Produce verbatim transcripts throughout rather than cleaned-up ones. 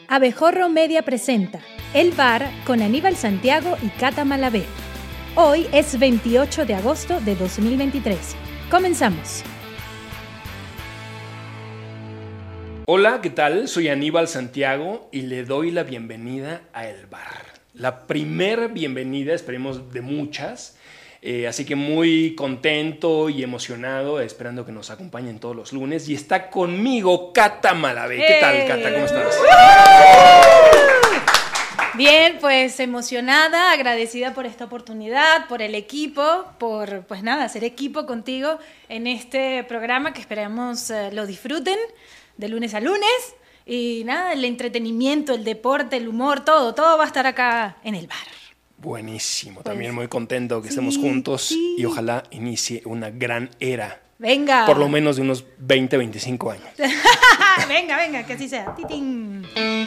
Abejorro Media presenta El Bar con Aníbal Santiago y Cata Malavé. Hoy es veintiocho de agosto de dos mil veintitrés. Comenzamos. Hola, ¿qué tal? Soy Aníbal Santiago y le doy la bienvenida a El Bar. La primer bienvenida, esperemos, de muchas. Eh, así que muy contento y emocionado, esperando que nos acompañen todos los lunes. Y está conmigo Cata Malavé. ¿Qué tal, Cata? ¿Cómo estás? Bien, pues emocionada, agradecida por esta oportunidad, por el equipo, por, pues nada, hacer equipo contigo en este programa que esperamos eh, lo disfruten de lunes a lunes. Y nada, el entretenimiento, el deporte, el humor, todo, todo va a estar acá en El Bar. Buenísimo, pues, también muy contento que sí, estemos juntos sí. Y ojalá inicie una gran era. Venga. Por lo menos de unos veinte, veinticinco años. venga, venga, que así sea. ¡Titín!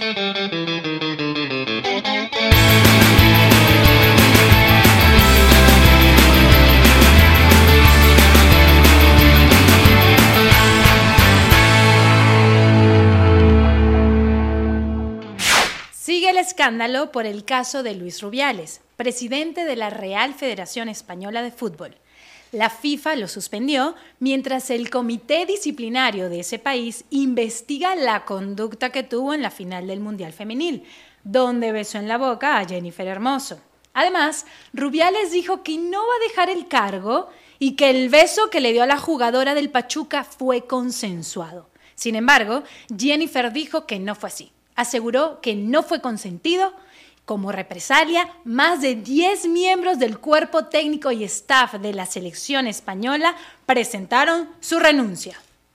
Sigue el escándalo por el caso de Luis Rubiales, presidente de la Real Federación Española de Fútbol. La FIFA lo suspendió mientras el comité disciplinario de ese país investiga la conducta que tuvo en la final del Mundial Femenil, donde besó en la boca a Jennifer Hermoso. Además, Rubiales dijo que no va a dejar el cargo y que el beso que le dio a la jugadora del Pachuca fue consensuado. Sin embargo, Jennifer dijo que no fue así. Aseguró que no fue consentido. Como represalia, más de diez miembros del cuerpo técnico y staff de la selección española presentaron su renuncia.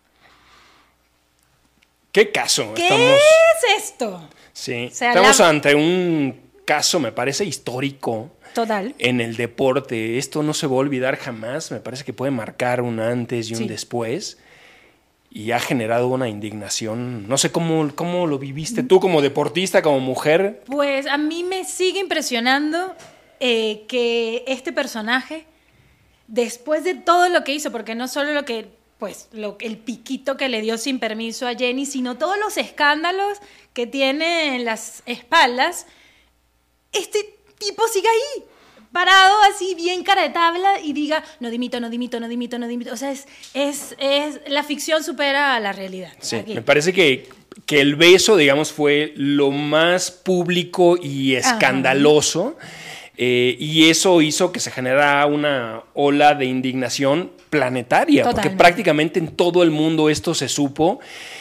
¿Qué caso? ¿Qué Estamos... es esto? Sí, o sea, estamos la... ante un caso, me parece, histórico. Total. En el deporte. Esto no se va a olvidar jamás. Me parece que puede marcar un antes y un sí. después. Y ha generado una indignación. No sé cómo, cómo lo viviste tú como deportista, como mujer. Pues a mí me sigue impresionando eh, que este personaje, después de todo lo que hizo, porque no solo lo que, pues, lo, el piquito que le dio sin permiso a Jenny, sino todos los escándalos que tiene en las espaldas, este tipo sigue ahí, parado así, bien cara de tabla, y diga, no dimito, no dimito, no dimito, no dimito. O sea, es, es, es la ficción supera a la realidad. Sí, aquí. Me parece que, que el beso, digamos, fue lo más público y escandaloso, eh, y eso hizo que se generara una ola de indignación planetaria, Totalmente. Porque prácticamente en todo el mundo esto se supo.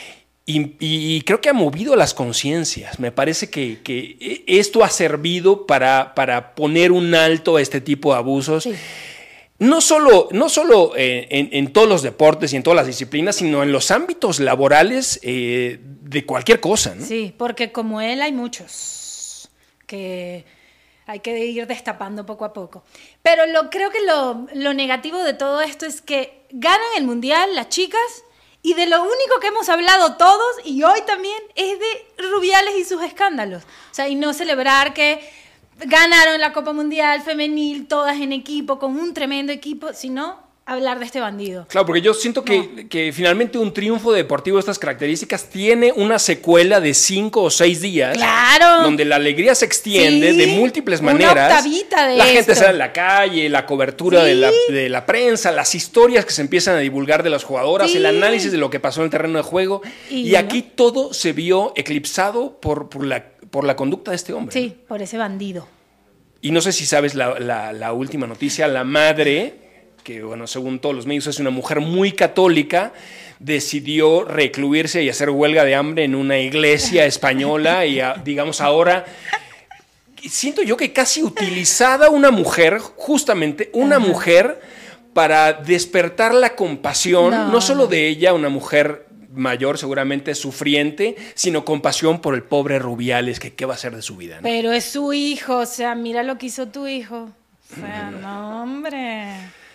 Y, y creo que ha movido las conciencias. Me parece que, que esto ha servido para, para poner un alto a este tipo de abusos. Sí. No solo, no solo en, en todos los deportes y en todas las disciplinas, sino en los ámbitos laborales eh, de cualquier cosa, ¿no? Sí, porque como él hay muchos que hay que ir destapando poco a poco. Pero lo, creo que lo, lo negativo de todo esto es que ganan el Mundial las chicas. Y de lo único que hemos hablado todos, y hoy también, es de Rubiales y sus escándalos. O sea, y no celebrar que ganaron la Copa Mundial Femenil, todas en equipo, con un tremendo equipo, sino hablar de este bandido. Claro, porque yo siento que, no. que finalmente un triunfo deportivo de estas características tiene una secuela de cinco o seis días. ¡Claro! Donde la alegría se extiende sí, de múltiples una maneras. Octavita de la gente esto. sale a la calle, la cobertura sí. de, la, de la prensa, las historias que se empiezan a divulgar de las jugadoras, sí. el análisis de lo que pasó en el terreno de juego. Y, y aquí ¿no? todo se vio eclipsado por, por, la, por la conducta de este hombre. Sí, por ese bandido. Y no sé si sabes la, la, la última noticia, la madre... que bueno, según todos los medios es una mujer muy católica, decidió recluirse y hacer huelga de hambre en una iglesia española y a, digamos ahora, siento yo que casi utilizada una mujer, justamente una Ajá. mujer para despertar la compasión, no. no solo de ella, una mujer mayor seguramente sufriente, sino compasión por el pobre Rubiales, que qué va a hacer de su vida, ¿no? Pero es su hijo, o sea, mira lo que hizo tu hijo. O sea, mm. no, hombre...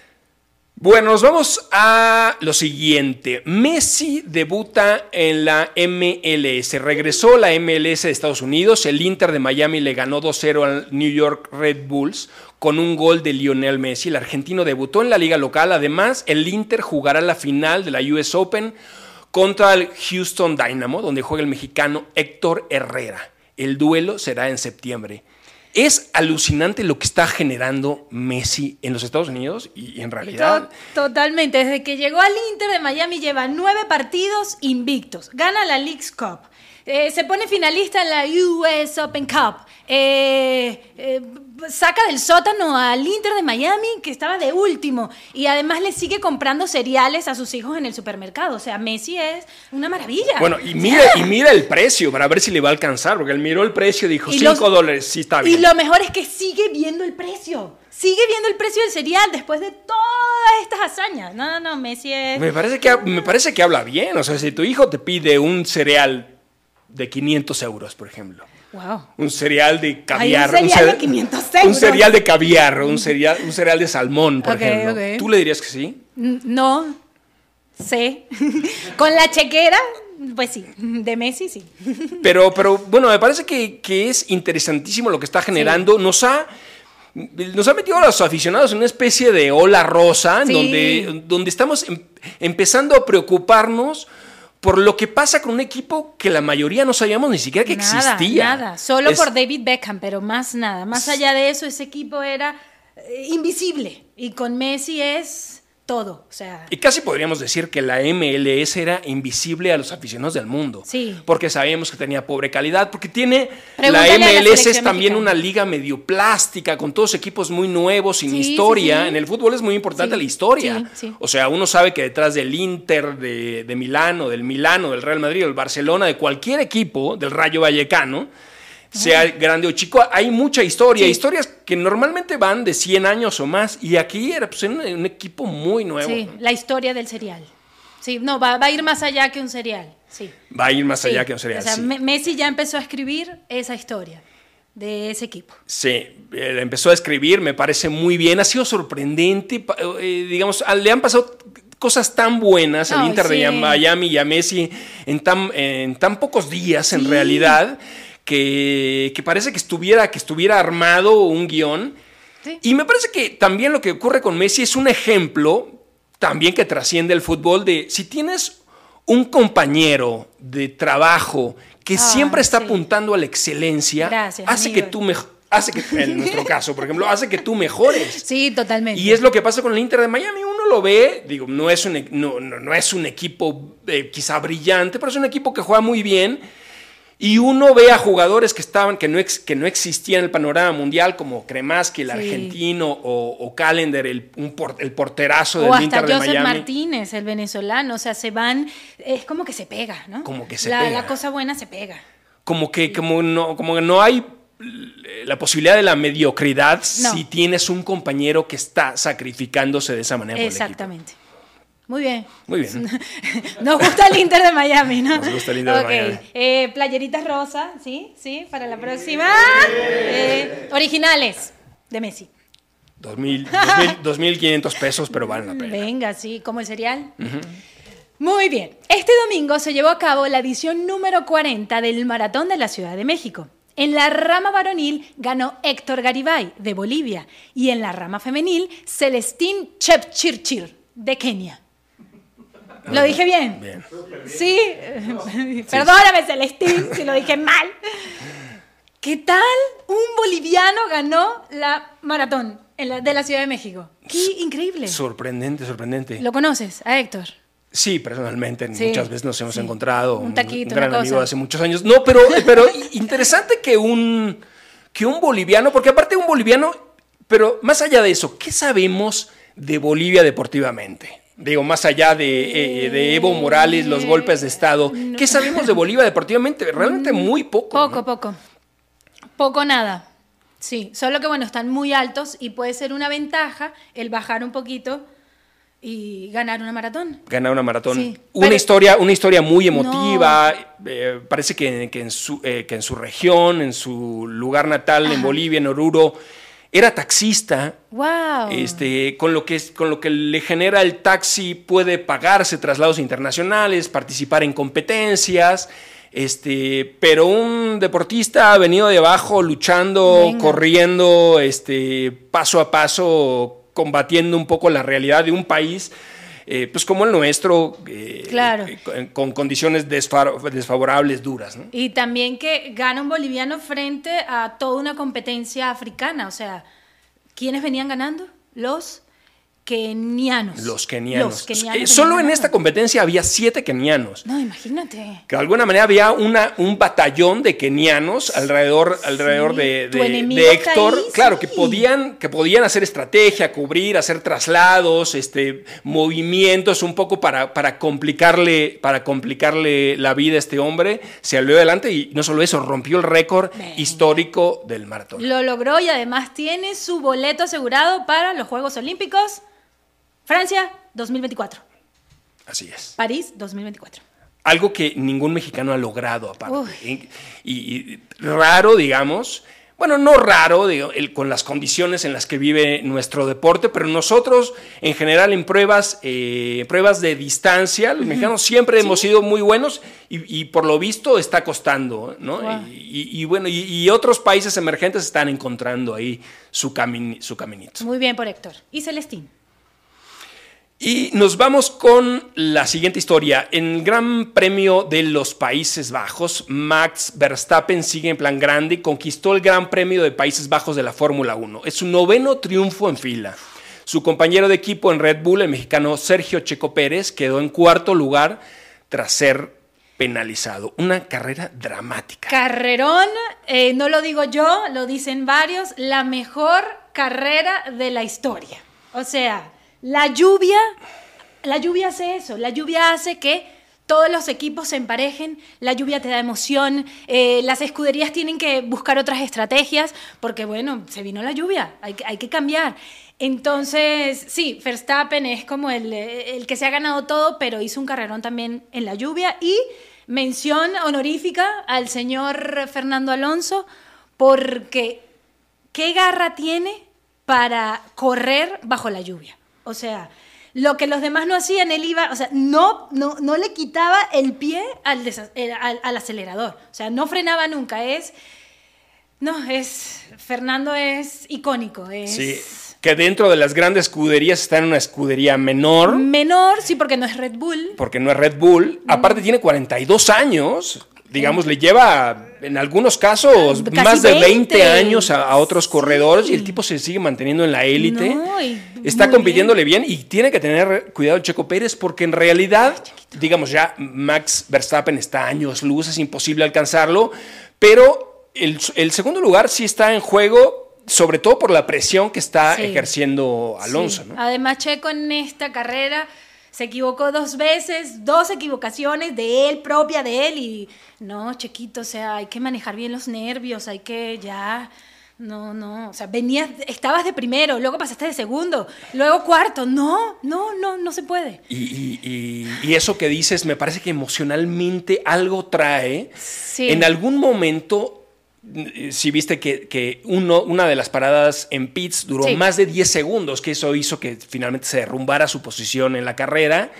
Bueno, nos vamos a lo siguiente. Messi debuta en la M L S. Regresó a la M L S de Estados Unidos. El Inter de Miami le ganó dos cero al New York Red Bulls con un gol de Lionel Messi. El argentino debutó en la liga local. Además, el Inter jugará la final de la U S Open contra el Houston Dynamo, donde juega el mexicano Héctor Herrera. El duelo será en septiembre. Es alucinante lo que está generando Messi en los Estados Unidos y en realidad... Totalmente. Desde que llegó al Inter de Miami lleva nueve partidos invictos. Gana la Leagues Cup. Eh, se pone finalista en la U S Open Cup. Eh, eh, saca del sótano al Inter de Miami, que estaba de último. Y además le sigue comprando cereales a sus hijos en el supermercado. O sea, Messi es una maravilla. Bueno, y mira, y mira el precio para ver si le va a alcanzar. Porque él miró el precio y dijo, cinco dólares, sí está bien. Y lo mejor es que sigue viendo el precio. Sigue viendo el precio del cereal después de todas estas hazañas. No, no, no, Messi es... Me parece que, me parece que habla bien. O sea, si tu hijo te pide un cereal de quinientos euros, por ejemplo. Wow. Un cereal de caviar. Hay un cereal un de quinientos euros. Un cereal de caviar, un cereal, un cereal de salmón, por okay, ejemplo. Okay. ¿Tú le dirías que sí? No, sé. Con la chequera, pues sí. De Messi, sí. Pero, pero bueno, me parece que, que es interesantísimo lo que está generando. Sí. Nos ha... Nos ha metido a los aficionados en una especie de ola rosa, sí. donde, donde estamos em, empezando a preocuparnos por lo que pasa con un equipo que la mayoría no sabíamos ni siquiera que nada, existía. Nada, solo es... por David Beckham, pero más nada. Más allá de eso, ese equipo era eh, invisible. Y con Messi es todo. O sea... Y casi podríamos decir que la M L S era invisible a los aficionados del mundo. Sí. Porque sabíamos que tenía pobre calidad, porque tiene... Pregúntale la M L S es también mexicana. Una liga medio plástica, con todos equipos muy nuevos, sin sí, historia. Sí, sí. En el fútbol es muy importante sí, la historia. Sí, sí. O sea, uno sabe que detrás del Inter, de, de Milán, o del Milán, o del Real Madrid, o del Barcelona, de cualquier equipo, del Rayo Vallecano, sea grande o chico, hay mucha historia, sí. historias que normalmente van de cien años o más, y aquí era pues, un, un equipo muy nuevo. Sí, la historia del cereal. Sí, no, va, va a ir más allá que un cereal. Sí. Va a ir más sí. allá que un cereal. O sea, sí. Messi ya empezó a escribir esa historia de ese equipo. Sí, eh, empezó a escribir, me parece muy bien, ha sido sorprendente, eh, digamos, le han pasado cosas tan buenas al oh, Inter sí. de Miami y a Messi en tan, en tan pocos días, sí. en realidad. Que, que parece que estuviera, que estuviera armado un guión. Sí. Y me parece que también lo que ocurre con Messi es un ejemplo también que trasciende el fútbol de si tienes un compañero de trabajo que ah, siempre está sí. apuntando a la excelencia, Gracias, hace amigo. que tú mejor. Hace que, en nuestro caso, por ejemplo, hace que tú mejores. Sí, totalmente. Y es lo que pasa con el Inter de Miami. Uno lo ve, digo, no es un, no, no, no es un equipo eh, quizá brillante, pero es un equipo que juega muy bien. Y uno ve a jugadores que estaban, que no, ex, que no existían en el panorama mundial, como Kremaski, el sí. argentino, o, o Callender, el, un por, el porterazo del Inter de Miami. O hasta Joseph Martínez, el venezolano. O sea, se van, es como que se pega, ¿no? Como que se la, pega. La cosa buena se pega. Como que, como no, como que no hay la posibilidad de la mediocridad no. si tienes un compañero que está sacrificándose de esa manera por el equipo. Exactamente. Muy bien. Muy bien. Nos gusta el Inter de Miami, ¿no? Nos gusta el Inter okay. de Miami. Eh, playeritas rosa, ¿sí? Sí, para la próxima. Eh, originales de Messi. dos mil, dos mil quinientos pesos, pero valen la pena. Venga, sí, como el cereal. Uh-huh. Muy bien. Este domingo se llevó a cabo la edición número cuarenta del Maratón de la Ciudad de México. En la rama varonil ganó Héctor Garibay, de Bolivia. Y en la rama femenil, Celestín Chepchirchir, de Kenia. ¿Lo dije bien? Bien. Sí. sí. Perdóname, Celestín, si lo dije mal. ¿Qué tal un boliviano ganó la maratón en la, de la Ciudad de México? ¡Qué increíble! Sorprendente, sorprendente. ¿Lo conoces, a Héctor? Sí, personalmente. Sí, muchas veces nos hemos sí. encontrado. Un taquito, un gran una amigo cosa. hace muchos años. No, pero, pero interesante que un, que un boliviano, porque aparte un boliviano, pero más allá de eso, ¿qué sabemos de Bolivia deportivamente? Digo, más allá de, eh, de Evo Morales, los golpes de Estado. No. ¿Qué sabemos de Bolivia deportivamente? Realmente muy poco. Poco, ¿no? poco. Poco nada. Sí, solo que bueno, están muy altos y puede ser una ventaja el bajar un poquito y ganar una maratón. Ganar una maratón. Sí, una, pero, historia, una historia muy emotiva. No. Eh, parece que, que, en su, eh, que en su región, en su lugar natal, Ajá. en Bolivia, en Oruro, era taxista. Wow. Este, con lo que con lo que le genera el taxi puede pagarse traslados internacionales, participar en competencias, este, pero un deportista ha venido de abajo luchando, Venga. corriendo, este, paso a paso, combatiendo un poco la realidad de un país eh, pues como el nuestro, eh, claro. eh, con, con condiciones desfavorables, duras, ¿no? Y también que gana un boliviano frente a toda una competencia africana, o sea, ¿quiénes venían ganando? Los kenianos. Los kenianos. Los kenianos eh, solo en ganando. esta competencia había siete kenianos. No, imagínate. Que de alguna manera había una, un batallón de kenianos alrededor, sí, alrededor de, de, de Héctor. Ahí, claro, sí. que, podían, que podían hacer estrategia, cubrir, hacer traslados, este, movimientos un poco para, para, complicarle, para complicarle la vida a este hombre. Se salió adelante y no solo eso, rompió el récord Venga. histórico del maratón. Lo logró y además tiene su boleto asegurado para los Juegos Olímpicos. Francia, dos mil veinticuatro. Así es. París, dos mil veinticuatro. Algo que ningún mexicano ha logrado, aparte. Y, y, y raro, digamos. Bueno, no raro, digo, el, con las condiciones en las que vive nuestro deporte, pero nosotros, en general, en pruebas, eh, pruebas de distancia, los uh-huh. mexicanos siempre ¿Sí? hemos sido muy buenos y, y por lo visto está costando, ¿no? Wow. Y, y, y bueno, y, y otros países emergentes están encontrando ahí su, cami- su caminito. Muy bien por Héctor. ¿Y Celestín? Y nos vamos con la siguiente historia. En el Gran Premio de los Países Bajos, Max Verstappen sigue en plan grande y conquistó el Gran Premio de Países Bajos de la Fórmula uno. Es su noveno triunfo en fila. Su compañero de equipo en Red Bull, el mexicano Sergio Checo Pérez, quedó en cuarto lugar tras ser penalizado. Una carrera dramática. Carrerón, eh, no lo digo yo, lo dicen varios, la mejor carrera de la historia. O sea... La lluvia, la lluvia hace eso, la lluvia hace que todos los equipos se emparejen, la lluvia te da emoción, eh, las escuderías tienen que buscar otras estrategias, porque bueno, se vino la lluvia, hay que, hay que cambiar. Entonces, sí, Verstappen es como el, el que se ha ganado todo, pero hizo un carrerón también en la lluvia. Y mención honorífica al señor Fernando Alonso, porque ¿qué garra tiene para correr bajo la lluvia? O sea, lo que los demás no hacían, él iba, o sea, no, no, no le quitaba el pie al, desa- al, al acelerador. O sea, no frenaba nunca. Es, no, es, Fernando es icónico. Es, sí, que dentro de las grandes escuderías está en una escudería menor. Menor, sí, porque no es Red Bull. Porque no es Red Bull. Mm. Aparte tiene cuarenta y dos años. Digamos, le lleva, en algunos casos, Casi más de veinte, veinte años a, a otros sí. corredores y el tipo se sigue manteniendo en la élite. No, está compitiéndole bien. bien y tiene que tener cuidado el Checo Pérez porque en realidad, Ay, digamos, ya Max Verstappen está a años luz, es imposible alcanzarlo, pero el, el segundo lugar sí está en juego, sobre todo por la presión que está sí. ejerciendo Alonso. Sí. ¿no? Además, Checo en esta carrera... Se equivocó dos veces, dos equivocaciones de él, propia de él, y no, Chequito, o sea, hay que manejar bien los nervios, hay que ya, no, no, o sea, venías, estabas de primero, luego pasaste de segundo, luego cuarto, no, no, no, no se puede. Y, y, y, y eso que dices, me parece que emocionalmente algo trae, sí. en algún momento... Si viste que, que uno, una de las paradas en pits duró sí. más de diez segundos, que eso hizo que finalmente se derrumbara su posición en la carrera,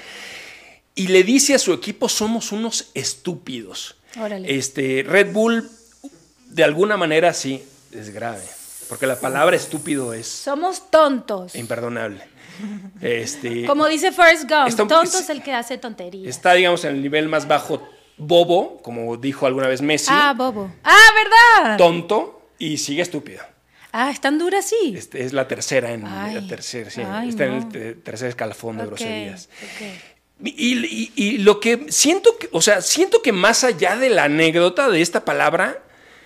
y le dice a su equipo, somos unos estúpidos. Órale. Este, Red Bull, de alguna manera sí, es grave, porque la palabra estúpido es... Somos tontos. Imperdonable. Este, Como dice Forrest Gump, está, tonto es el que hace tonterías. Está, digamos, en el nivel más bajo bobo, como dijo alguna vez Messi. Ah, bobo. Ah, ¿verdad? Tonto y sigue estúpido. Ah, ¿es tan dura así? Este, es la tercera, en, ay, la tercera sí, ay, está no. en el tercer escalafón de okay, groserías. Okay. Y, y, y lo que siento, que, o sea, siento que más allá de la anécdota de esta palabra,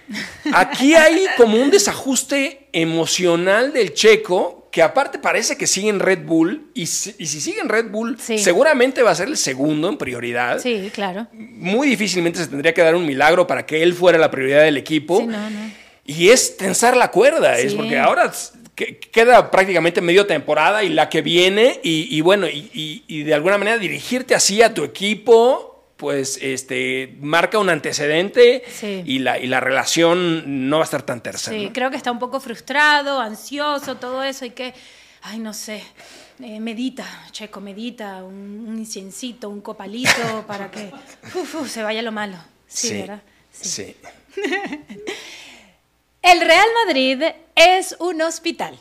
aquí hay como un desajuste emocional del Checo, que aparte parece que sigue en Red Bull, y si, y si sigue en Red Bull, sí. seguramente va a ser el segundo en prioridad. Sí, claro. Muy difícilmente se tendría que dar un milagro para que él fuera la prioridad del equipo. Sí, no, no. Y es tensar la cuerda, sí. es porque ahora que, queda prácticamente medio temporada y la que viene, y, y bueno, y, y, y de alguna manera dirigirte así a tu equipo... pues este marca un antecedente sí. y, la, y la relación no va a estar tan tersa. Sí, ¿no? creo que está un poco frustrado, ansioso, todo eso, y que, ay, no sé, eh, medita, Checo, medita, un, un inciencito, un copalito, para que uf, uf, se vaya lo malo. Sí, sí, ¿verdad? Sí. sí. El Real Madrid es un hospital.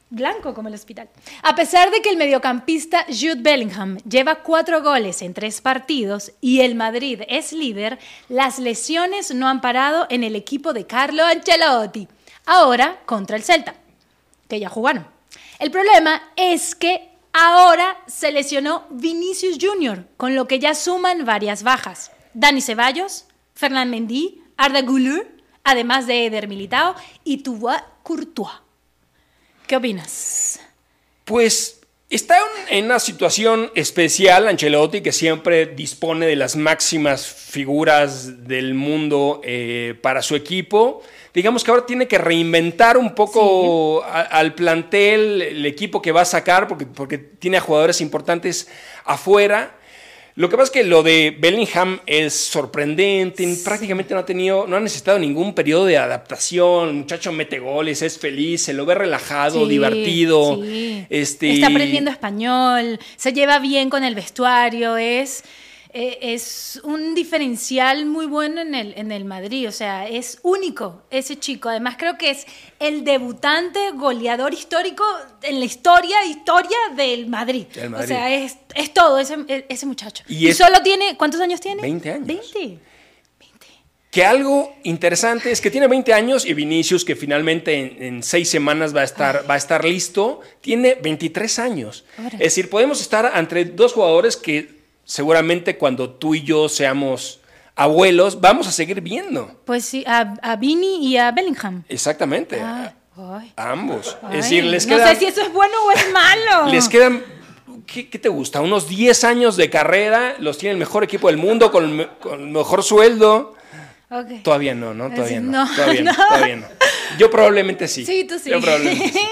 Blanco como el hospital. A pesar de que el mediocampista Jude Bellingham lleva cuatro goles en tres partidos y el Madrid es líder, las lesiones no han parado en el equipo de Carlo Ancelotti. Ahora contra el Celta, que ya jugaron. El problema es que ahora se lesionó Vinicius Junior, con lo que ya suman varias bajas. Dani Ceballos, Ferland Mendy, Arda Güler, además de Eder Militao y Thibaut Courtois. ¿Qué opinas? Pues está en una situación especial Ancelotti, que siempre dispone de las máximas figuras del mundo eh, para su equipo. Digamos que ahora tiene que reinventar un poco sí. a, al plantel, el equipo que va a sacar, porque, porque tiene a jugadores importantes afuera. Lo que pasa es que lo de Bellingham es sorprendente, sí. prácticamente no ha tenido, no ha necesitado ningún periodo de adaptación. El muchacho mete goles, es feliz, se lo ve relajado, sí, divertido. Sí. Este... Está aprendiendo español, se lleva bien con el vestuario, es... es un diferencial muy bueno en el, en el Madrid, o sea, es único ese chico. Además creo que es el debutante goleador histórico en la historia, historia del Madrid. El Madrid. O sea, es, es todo ese, ese muchacho. Y, y es solo tiene, ¿cuántos años tiene? veinte años. veinte. Que algo interesante es que tiene veinte años y Vinicius, que finalmente en, en seis semanas va a estar, va a estar listo, tiene veintitrés años. Ahora. Es decir, podemos estar entre dos jugadores que seguramente cuando tú y yo seamos abuelos, vamos a seguir viendo. Pues sí, a, a Vini y a Bellingham. Exactamente. Ah, a, a ambos. Ay, es decir, les no quedan... sé si eso es bueno o es malo. Les quedan, ¿qué, qué te gusta? Unos diez años de carrera, los tiene el mejor equipo del mundo, con el, con el mejor sueldo. Okay. Todavía no, ¿no? Todavía no. no, todavía no, no. Todavía no. Yo probablemente sí. Sí, tú sí. Yo probablemente sí.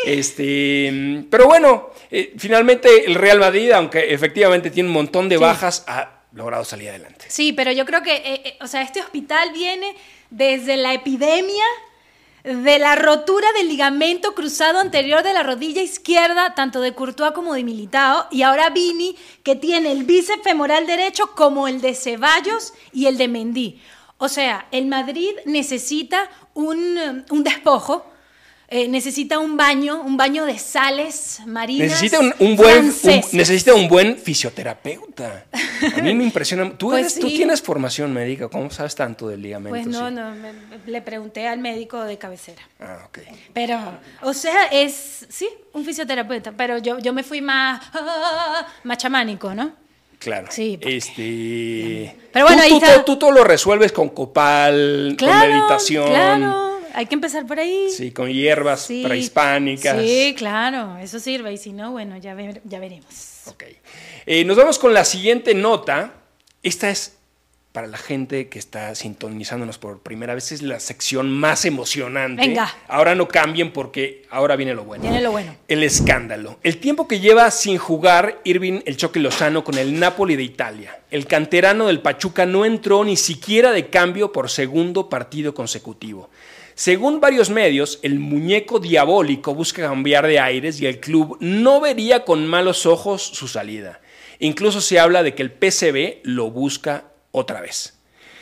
Este, pero bueno, eh, finalmente el Real Madrid, aunque efectivamente tiene un montón de sí. bajas, ha logrado salir adelante. Sí, pero yo creo que, eh, eh, o sea, este hospital viene desde la epidemia de la rotura del ligamento cruzado anterior de la rodilla izquierda, tanto de Courtois como de Militao, y ahora Vini, que tiene el bíceps femoral derecho como el de Ceballos y el de Mendy. O sea, el Madrid necesita un, un despojo, eh, necesita un baño, un baño de sales marinas. Necesita un, un buen, un, necesita un buen fisioterapeuta. A mí me impresiona. Tú, pues eres, sí. tú tienes formación médica, ¿cómo sabes tanto del ligamento? Pues no, sí? no, me, le pregunté al médico de cabecera. Ah, ok. Pero, o sea, es, sí, un fisioterapeuta, pero yo, yo me fui más, más chamánico, ¿no? Claro. Sí, porque... este. Pero bueno, tú, ahí tú, está. Tú, tú todo lo resuelves con copal, claro, con meditación. Claro, hay que empezar por ahí. Sí, con hierbas sí. prehispánicas. Sí, claro, eso sirve. Y si no, bueno, ya, ver, ya veremos. Ok. Eh, nos vamos con la siguiente nota. Esta es para la gente que está sintonizándonos por primera vez. Es la sección más emocionante. Venga. Ahora no cambien porque ahora viene lo bueno. Viene lo bueno. El escándalo. El tiempo que lleva sin jugar Irving El Chucky Lozano con el Napoli de Italia. El canterano del Pachuca no entró ni siquiera de cambio por segundo partido consecutivo. Según varios medios, el muñeco diabólico busca cambiar de aires y el club no vería con malos ojos su salida. Incluso se habla de que el P S V lo busca otra vez.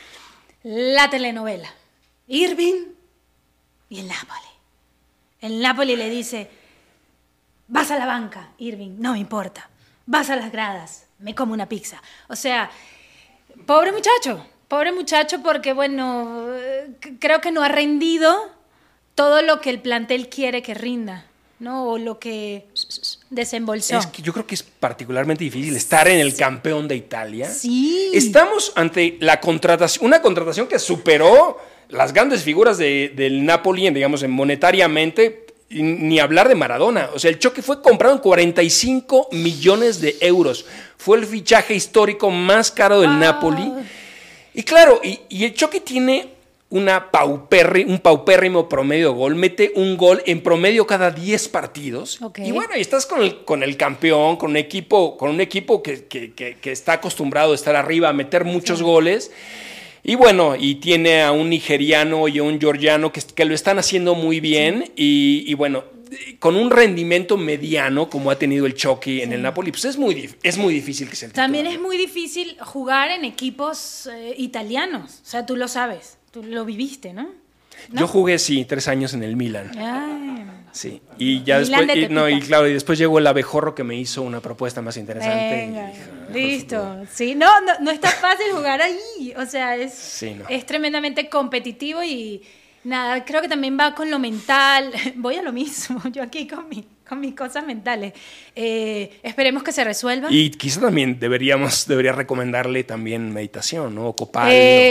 La telenovela. Irving y el Napoli. El Napoli le dice, vas a la banca, Irving, no me importa. Vas a las gradas, me como una pizza. O sea, pobre muchacho. Pobre muchacho porque, bueno, creo que no ha rendido todo lo que el plantel quiere que rinda, ¿no? O lo que desembolsó. Es que yo creo que es particularmente difícil estar en el campeón de Italia. Sí. Estamos ante la contratación, una contratación que superó las grandes figuras de, del Napoli, digamos, en monetariamente, ni hablar de Maradona. O sea, el Chucky fue comprado en cuarenta y cinco millones de euros. Fue el fichaje histórico más caro del ah. Napoli. Y claro, y, y el Chucky tiene una paupérri, un paupérrimo promedio de gol, mete un gol en promedio cada diez partidos. Okay. Y bueno, y estás con el, con el campeón, con un equipo, con un equipo que, que, que, que está acostumbrado a estar arriba, a meter muchos sí. goles. Y bueno, y tiene a un nigeriano y a un georgiano que, que lo están haciendo muy bien. Sí. Y, y bueno, con un rendimiento mediano como ha tenido el Chucky sí. en el Napoli, pues es muy, es muy difícil que sea el titular. También es muy difícil jugar en equipos eh, italianos. O sea, tú lo sabes, tú lo viviste, ¿no? ¿no? Yo jugué, sí, tres años en el Milan. Ay. Sí, y ya Milan después, de y, no, y Tepita. claro, y después llegó el abejorro que me hizo una propuesta más interesante. Venga, y, listo. Sí, no, no, no está fácil jugar ahí. O sea, es, Sí, no. es tremendamente competitivo y nada, creo que también va con lo mental. Voy a lo mismo, yo aquí con, mi, con mis cosas mentales. Eh, esperemos que se resuelva. Y quizá también deberíamos, debería recomendarle también meditación, ¿no? O copal.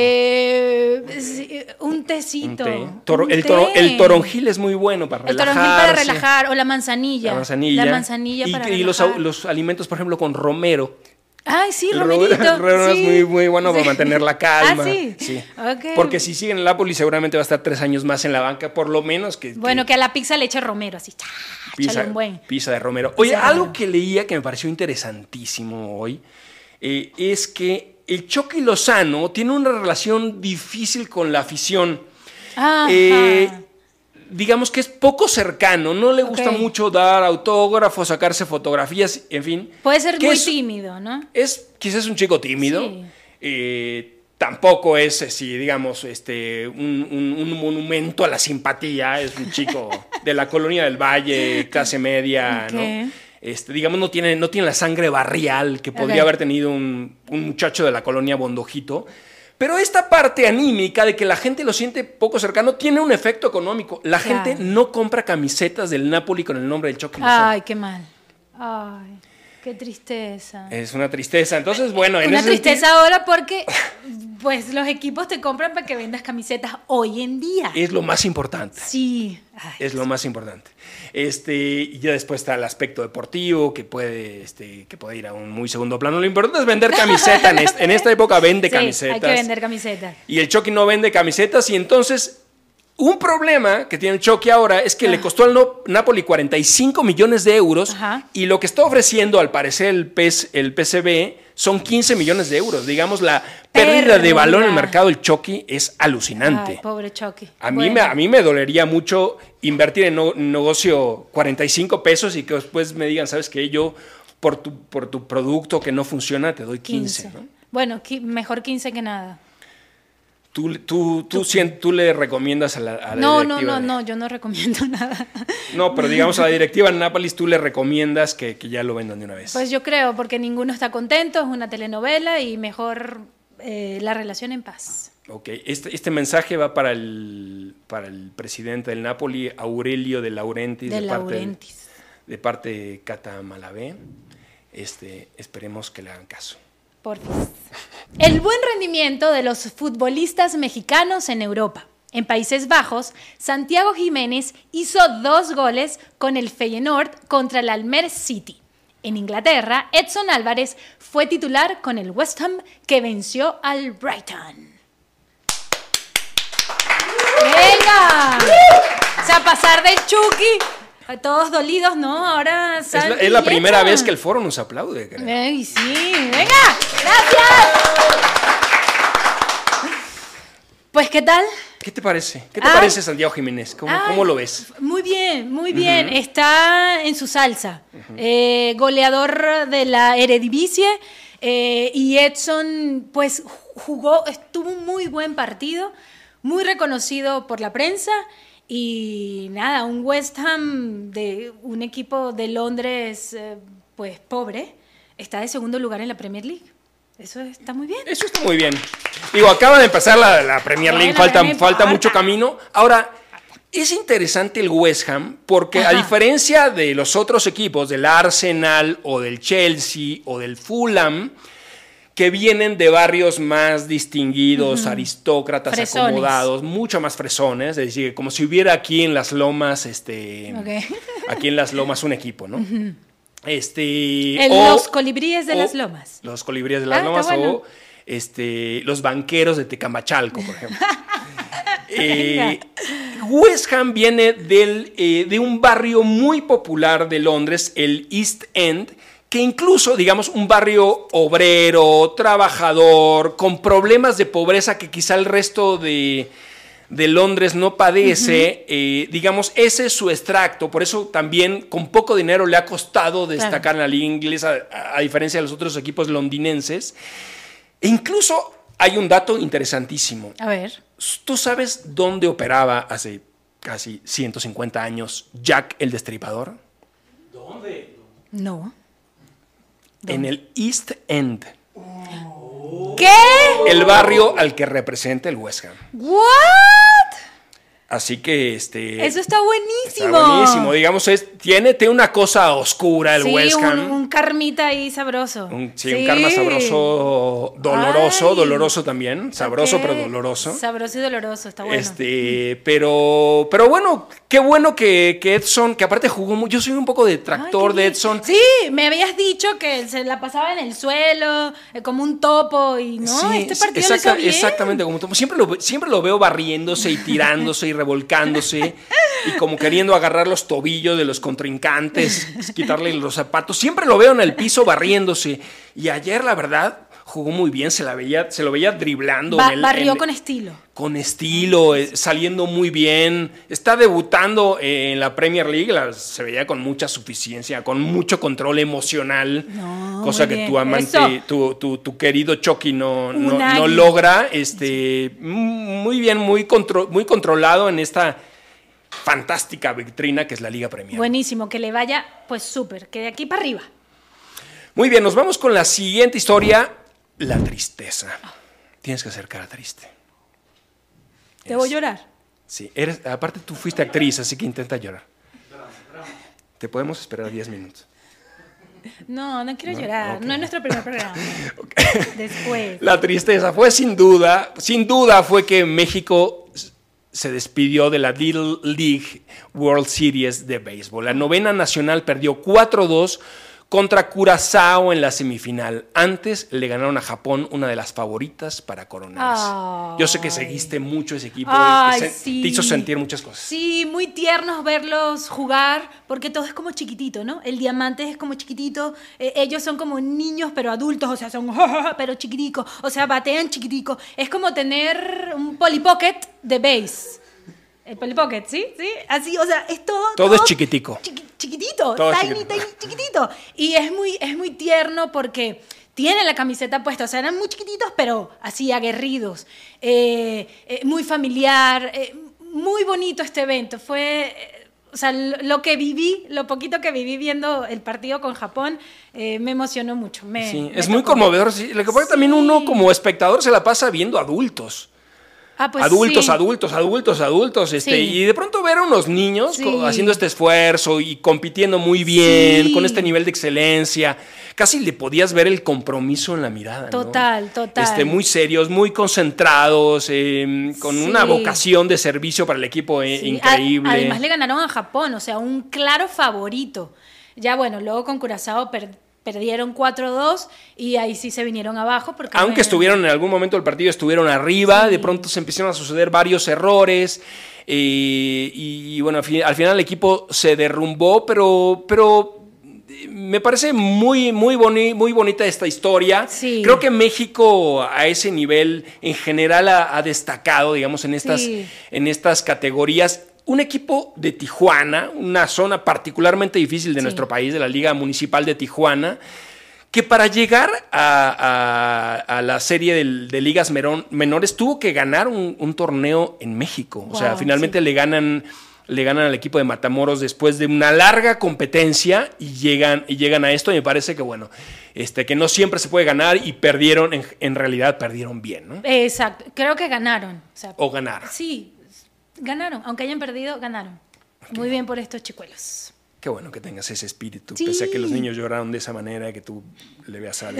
Eh, sí, un tecito. Un té. Toro- un el, té. toro- el toronjil es muy bueno para El relajarse. toronjil para relajar o la manzanilla. La manzanilla. La manzanilla y, para y los, relajar. los alimentos, por ejemplo, con romero. Ay, sí, El romerito. romero, romero sí. es muy, muy bueno Sí. para mantener la calma. Ah, sí. Sí. Ok. Porque si sigue en el Napoli seguramente va a estar tres años más en la banca, por lo menos que... Bueno, que que a la pizza le eche romero, así. Chá, pizza, échale un buen. pizza de romero. Oye, Pizza de algo romero. que leía que me pareció interesantísimo hoy eh, es que el Chucky Lozano tiene una relación difícil con la afición. Ajá. Eh, digamos que es poco cercano, no le gusta Ok. mucho dar autógrafos, sacarse fotografías, en fin. Puede ser que muy es- tímido, ¿no? Es quizás un chico tímido. Sí. Eh, tampoco es, eh, sí, digamos, este, un, un- un monumento a la simpatía. Es un chico de la colonia del Valle, clase media, Ok. ¿no? Este, digamos, no tiene, no tiene la sangre barrial que podría Ok. haber tenido un, un muchacho de la colonia Bondojito. Pero esta parte anímica de que la gente lo siente poco cercano tiene un efecto económico. La Claro. gente no compra camisetas del Napoli con el nombre del Chucky Lozano. Ay, qué mal. Ay, qué tristeza. Es una tristeza. Entonces, bueno, en Una ese tristeza sentido, ahora porque pues los equipos te compran para que vendas camisetas hoy en día. es lo más importante. Sí. Ay, Es lo más importante. Este, y ya después está el aspecto deportivo, que puede, este, que puede ir a un muy segundo plano. Lo importante es vender camiseta. En, est- en esta época vende sí, camisetas. hay que vender camisetas. Y el Chucky no vende camisetas. Y entonces, un problema que tiene el Chucky ahora es que Ah. le costó al no- Napoli cuarenta y cinco millones de euros. Ajá. Y lo que está ofreciendo, al parecer, el, P S, el P S V son quince millones de euros. Digamos, la pérdida de valor en el Pérdida. mercado del Chucky es alucinante. Ay, pobre Chucky. A mí, Bueno. me, a mí me dolería mucho invertir en no- un negocio cuarenta y cinco pesos y que después me digan, ¿sabes qué? Yo, por tu, por tu producto que no funciona, te doy quince. quince. ¿no? Bueno, qui- mejor quince que nada. Tú, tú, tú, sien- tú le recomiendas a la, a la No, no, directiva no, de- no, yo no recomiendo nada. No, pero digamos a la directiva de Nápoles tú le recomiendas que, que ya lo vendan de una vez. Pues yo creo, porque ninguno está contento, es una telenovela y mejor eh, la relación en paz. Ok, este, este mensaje va para el, para el presidente del Napoli, Aurelio de Laurentiis. De de parte Laurentiis. De parte de Cata Malavé. Este, esperemos que le hagan caso. Por fin. El buen rendimiento de los futbolistas mexicanos en Europa. En Países Bajos, Santiago Jiménez hizo dos goles con el Feyenoord contra el Almer City. En Inglaterra, Edson Álvarez fue titular con el West Ham que venció al Brighton. ¡Venga! O sea, pasar del Chucky a todos dolidos, ¿no? Ahora Es la, Santi es la y primera Edson. vez que el foro nos aplaude, creo. Ay, sí, venga, gracias. Pues, ¿qué tal? ¿Qué te parece? ¿Qué te Ay. parece Santiago Jiménez? ¿Cómo, Ay, cómo lo ves? Muy bien, muy bien. Está en su salsa. Eh, goleador de la Eredivisie. eh, y Edson, pues, jugó, estuvo un muy buen partido, muy reconocido por la prensa. Y nada, un West Ham de un equipo de Londres, eh, pues, pobre, está de segundo lugar en la Premier League. Eso está muy bien. Eso está muy bien. Digo, acaba de empezar la, la Premier League, Bueno, falta, no me falta importa. mucho camino. Ahora, es interesante el West Ham porque Ajá. a diferencia de los otros equipos, del Arsenal o del Chelsea o del Fulham, que vienen de barrios más distinguidos, uh-huh. aristócratas, fresones. Acomodados, mucho más fresones, es decir, como si hubiera aquí en las Lomas, este, okay. aquí en las Lomas un equipo, ¿no? Uh-huh. Este, el, o, los colibríes de o, las Lomas. Los colibríes de las ah, Lomas bueno. o este, los banqueros de Tecamachalco, por ejemplo. eh, West Ham viene del, eh, de un barrio muy popular de Londres, el East End, que incluso, digamos, un barrio obrero, trabajador, con problemas de pobreza que quizá el resto de, de Londres no padece, uh-huh. eh, digamos, ese es su extracto, por eso también con poco dinero le ha costado destacar claro. en la liga inglesa, a, a diferencia de los otros equipos londinenses. E incluso hay un dato interesantísimo. A ver. ¿Tú sabes dónde operaba hace casi ciento cincuenta años Jack el Destripador? ¿Dónde? No. ¿Dónde? En el East End. ¿Qué? El barrio al que representa el West Ham. ¿What? Así que este. Eso está buenísimo. Está buenísimo. Digamos, es, tiene, tiene una cosa oscura el sí, West Ham. Un, un karmita ahí sabroso. Un, sí, sí, un karma sabroso, doloroso, Ay. doloroso también. Sabroso, okay. pero doloroso. Sabroso y doloroso, está bueno. Este, pero, pero bueno, qué bueno que, que Edson, que aparte jugó mucho. Yo soy un poco detractor Ay, de Edson. Sí, me habías dicho que se la pasaba en el suelo, eh, como un topo, y no, sí, este partido exacta, lo hizo bien. Exactamente, como un topo. Siempre lo, siempre lo veo barriéndose y tirándose y revolcándose y como queriendo agarrar los tobillos de los contrincantes, quitarle los zapatos. Siempre lo veo en el piso barriéndose. Y ayer, la verdad, jugó muy bien. Se, la veía, se lo veía driblando. Ba en el, barrió en, con estilo. Con estilo, eh, saliendo muy bien. Está debutando eh, en la Premier League. La, se veía con mucha suficiencia, con mucho control emocional. No, cosa que bien. tu amante, tu, tu, tu querido Chucky no, no, no logra. Este, muy bien, muy, contro muy controlado en esta fantástica vitrina que es la Liga Premier. Buenísimo, que le vaya pues súper, que de aquí para arriba. Muy bien, nos vamos con la siguiente historia, la tristeza. Tienes que hacer cara triste. ¿Te voy a llorar? Sí, eres, aparte tú fuiste actriz, así que intenta llorar. Te podemos esperar diez minutos. No, no quiero ¿No? llorar, okay. no es nuestro primer programa. Okay. Después. La tristeza fue sin duda, sin duda fue que México se despidió de la Little League World Series de béisbol. La novena nacional perdió cuatro a dos contra Curazao en la semifinal. Antes le ganaron a Japón, una de las favoritas para coronarse. Ay. Yo sé que seguiste mucho ese equipo. Ay, se, sí. Te hizo sentir muchas cosas. Sí, muy tiernos verlos jugar, porque todo es como chiquitito, ¿no? El diamante es como chiquitito, eh, ellos son como niños, pero adultos, o sea, son pero chiquiticos, o sea, batean chiquitico. Es como tener un Polly Pocket de base. El Polly Pocket, ¿sí? ¿Sí? Así, o sea, es todo... Todo, todo es chiquitico. Chiqui, chiquitito, todo tiny, chiquitito. tiny, chiquitito. Y es muy, es muy tierno porque tienen la camiseta puesta, o sea, eran muy chiquititos, pero así aguerridos. Eh, eh, muy familiar, eh, muy bonito este evento. Fue... Eh, o sea, lo, lo que viví, lo poquito que viví viendo el partido con Japón, eh, me emocionó mucho. Me, sí, me es muy conmovedor. Sí. Lo que pasa es que también uno como espectador se la pasa viendo adultos. Ah, pues adultos, sí. adultos, adultos, adultos, este, sí. y de pronto ver a unos niños sí. haciendo este esfuerzo y compitiendo muy bien, sí. con este nivel de excelencia, casi le podías ver el compromiso en la mirada, total, ¿no? Total, este, muy serios, muy concentrados, eh, con sí. una vocación de servicio para el equipo eh, sí. increíble. Además le ganaron a Japón, o sea, un claro favorito. Ya bueno, luego con Curazao perdieron. Perdieron cuatro a dos y ahí sí se vinieron abajo. Porque Aunque bueno, estuvieron en algún momento del partido, estuvieron arriba, sí. de pronto se empezaron a suceder varios errores eh, y, y bueno, al final el equipo se derrumbó, pero, pero me parece muy, muy, boni muy bonita esta historia. Sí. Creo que México a ese nivel en general ha, ha destacado, digamos, en estas, sí. en estas categorías. Un equipo de Tijuana, una zona particularmente difícil de sí. nuestro país, de la Liga Municipal de Tijuana, que para llegar a, a, a la serie de, de ligas menores tuvo que ganar un, un torneo en México. Wow, o sea, finalmente sí. le ganan... le ganan al equipo de Matamoros después de una larga competencia y llegan, y llegan a esto, y me parece que bueno, este, que no siempre se puede ganar y perdieron, en, en realidad perdieron bien, ¿no? Exacto, creo que ganaron. O, sea, o ganaron. Sí, ganaron, aunque hayan perdido, ganaron. Okay. Muy bien por estos chicuelos. Qué bueno que tengas ese espíritu, sí. pese a que los niños lloraron de esa manera, que tú le veas algo.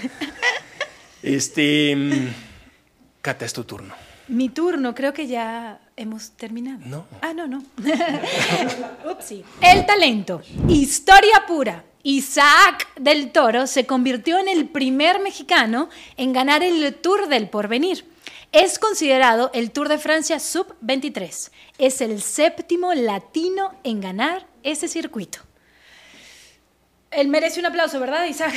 este, Cata, es tu turno. Mi turno, creo que ya hemos terminado. No. Ah, no, no. Upsi. El talento. Historia pura. Isaac del Toro se convirtió en el primer mexicano en ganar el Tour del Porvenir. Es considerado el Tour de Francia sub veintitrés. Es el séptimo latino en ganar ese circuito. Él merece un aplauso, ¿verdad, Isaac?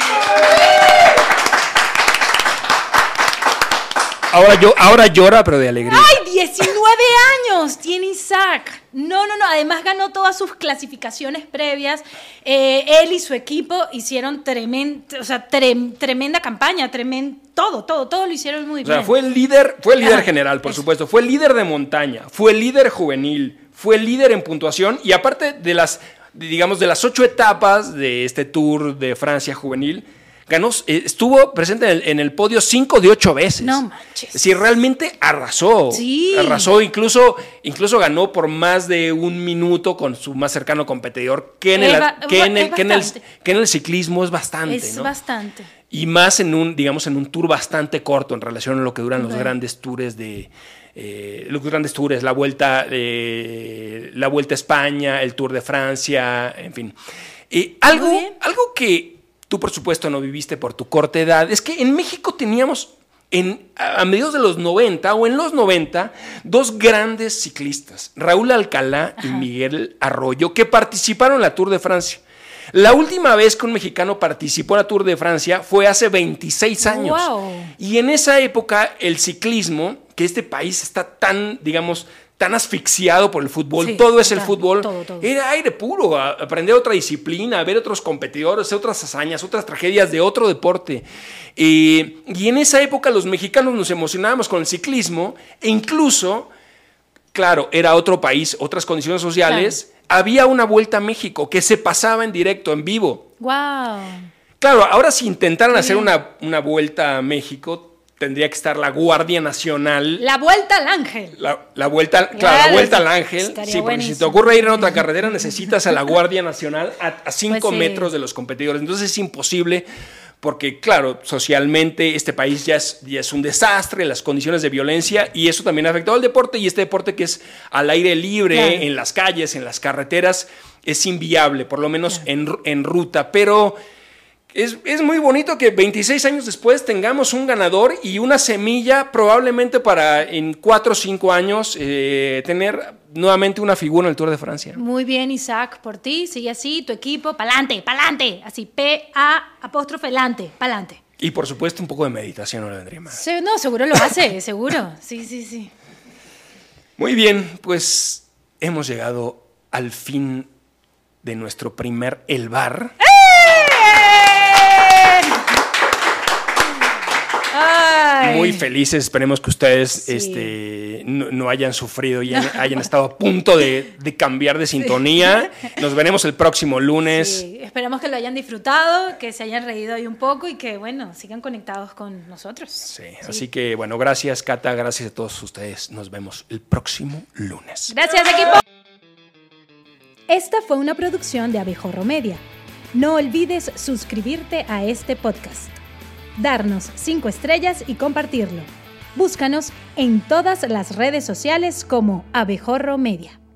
Ahora, yo, ahora llora, pero de alegría. ¡Ay, Dios! diecinueve años tiene Isaac. No, no, no. Además ganó todas sus clasificaciones previas. Eh, él y su equipo hicieron tremenda, o sea, tre, tremenda campaña, tremendo, todo, todo, todo lo hicieron muy bien. O sea, fue el líder, fue el líder Ajá, general, por eso. supuesto. Fue el líder de montaña, fue el líder juvenil, fue el líder en puntuación y aparte de las, digamos, de las ocho etapas de este Tour de Francia juvenil, ganó, estuvo presente en el, en el podio cinco de ocho veces. No manches. Sí, realmente arrasó. Sí. Arrasó, incluso, incluso ganó por más de un minuto con su más cercano competidor, que en, el, Es ba- que en, el, es que en, el, bastante. que en el ciclismo es bastante. Es ¿no? bastante. Y más en un, digamos, en un tour bastante corto en relación a lo que duran los Bueno. grandes tours de. Eh, los grandes tours, la vuelta, eh, la vuelta a España, el Tour de Francia, en fin. Eh, algo, bien. algo que tú, por supuesto, no viviste por tu corta edad, es que en México teníamos, en, a mediados de los noventa o en los noventa, dos grandes ciclistas, Raúl Alcalá y Ajá. Miguel Arroyo, que participaron en la Tour de Francia. La última vez que un mexicano participó en la Tour de Francia fue hace veintiséis años. Wow. Y en esa época el ciclismo, que este país está tan, digamos, tan asfixiado por el fútbol, Sí, todo es el total, fútbol, todo, todo. era aire puro, a- aprender otra disciplina, ver otros competidores, otras hazañas, otras tragedias de otro deporte. Eh, y en esa época los mexicanos nos emocionábamos con el ciclismo e incluso, claro, era otro país, otras condiciones sociales, Claro. había una Vuelta a México que se pasaba en directo, en vivo. Wow. Claro, ahora si intentaran Qué hacer bien. una, una Vuelta a México, tendría que estar la Guardia Nacional. La vuelta al ángel. La, la vuelta, claro, Claro, la vuelta sí. al Ángel. Estaría Sí, porque si te buenísimo. ocurre ir en otra carretera, necesitas a la Guardia Nacional a, a cinco Pues sí. metros de los competidores. Entonces es imposible, porque, claro, socialmente este país ya es, ya es un desastre, las condiciones de violencia, y eso también ha afectado al deporte. Y este deporte que es al aire libre, Claro. en las calles, en las carreteras, es inviable, por lo menos en, en ruta. Pero. Es, es muy bonito que veintiséis años después tengamos un ganador y una semilla probablemente para en cuatro o cinco años eh, tener nuevamente una figura en el Tour de Francia. Muy bien, Isaac, por ti. Sigue así, tu equipo, pa'lante, pa'lante. Así, P A apóstrofe lante, pa'lante. Y por supuesto un poco de meditación no le vendría mal. Se- No, seguro lo hace, seguro. Sí, sí, sí. Muy bien, pues hemos llegado al fin de nuestro primer El Bar. Ay. Muy felices, esperemos que ustedes Sí. este, no, no hayan sufrido y hayan, hayan estado a punto de, de cambiar de sintonía. Nos veremos el próximo lunes. Sí, esperamos que lo hayan disfrutado, que se hayan reído ahí un poco y que, bueno, sigan conectados con nosotros. Sí, así que bueno, gracias Cata, gracias a todos ustedes. Nos vemos el próximo lunes. Gracias, equipo. Esta fue una producción de Abejorro Media. No olvides suscribirte a este podcast, darnos cinco estrellas y compartirlo. Búscanos en todas las redes sociales como Abejorro Media.